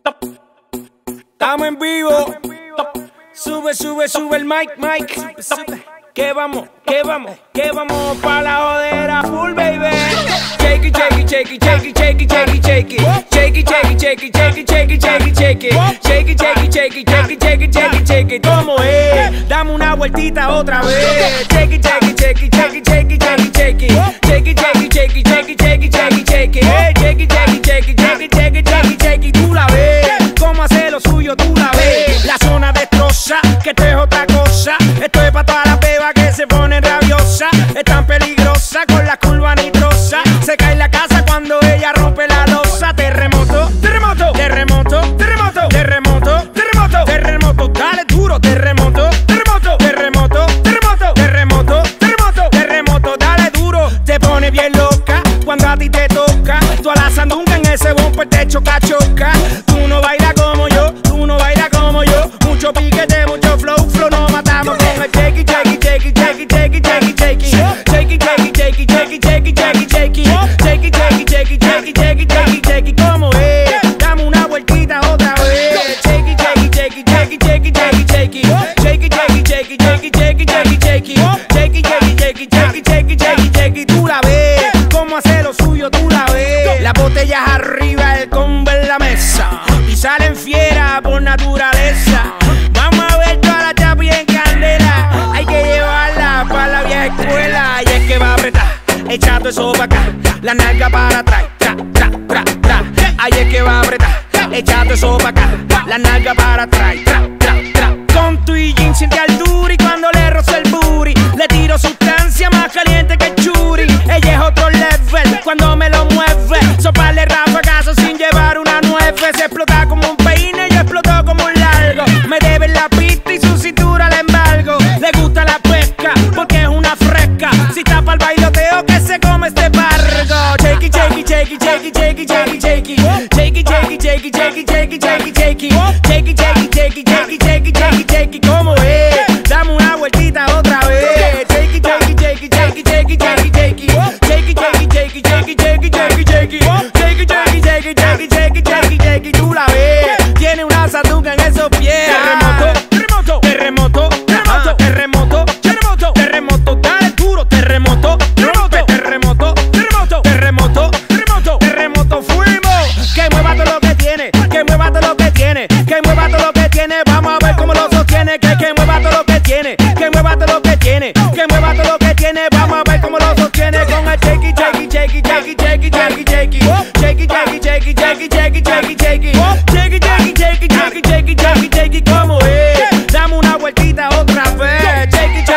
Estamos en vivo. Sube el mic. Que vamos pa' la jodera full, baby. Shake it. ¿Cómo es? Dame una vueltita otra vez. Shake it. Tú la ves. Cómo hace lo suyo, tú la ves. La zona destroza, que esto es otra cosa. Esto es pa' todas las bebas que se ponen rabiosas. Es tan peligrosa con la curva nitrosa. Se cae la casa cuando ella rompe la losa. Terremoto, dale duro. Terremoto, dale duro. Te pone bien loca cuando a ti te toca. Tú a la sandunga en ese bumper te choca. Tú no bailas como yo, Mucho piquete, mucho flow, no matamos con el shake it. ¿Cómo es? Dame una vueltita otra vez. Shake it. Tú la ves. Cómo hace lo suyo, tú la ves. Las botellas arriba, el combo en la mesa. Y salen fieras por naturaleza. Vamos a ver toda la chapi en candela. Hay que llevarla para la vieja escuela. Y es que va a apretar, echando eso para acá. La nalga para atrás, tra. Ahí es que va a apretar, echando eso para acá. La nalga para atrás, tra. Con tu y jean siente al duri cuando le rozo el booty. Le tiro sustancia más caliente que el churi. Ella es otro level cuando me lo mueve. Soparle rafagazos sin llevar una nueve. Se explota como un peine, yo exploto como un largo. Me debe la pista y su cintura le embargo. Le gusta la pesca porque es una fresca. Si tapa el bailoteo que se come este barco. Shake it. ¿Cómo es? Dame una vueltita otra vez. Shake it. Tú la ves. Tiene una sandunga en esos pies. Terremoto. Dale duro. Terremoto. Fuimos. Que mueva todo lo que tiene. Vamos a ver cómo lo sostiene. Que mueva todo lo que tiene. Vamos a ver cómo lo sostiene con el shake it. ¿Cómo es? Dame una vueltita otra vez. Shake it.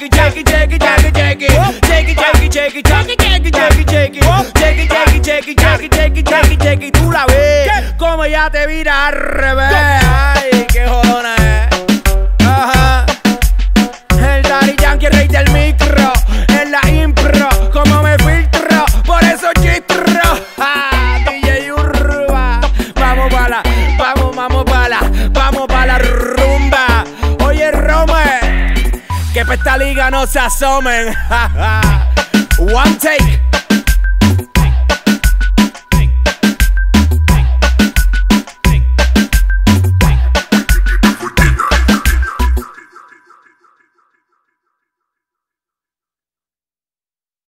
Tú la ves. Como ya te vira al revés. Ay, qué jodona es. Ajá. El Daddy Yankee, rey del micro. En la impro, como me filtro. Por eso chistro. DJ Urba. Vamos pa' la rumba. Oye, Rome, que pa' esta liga no se asomen. One take.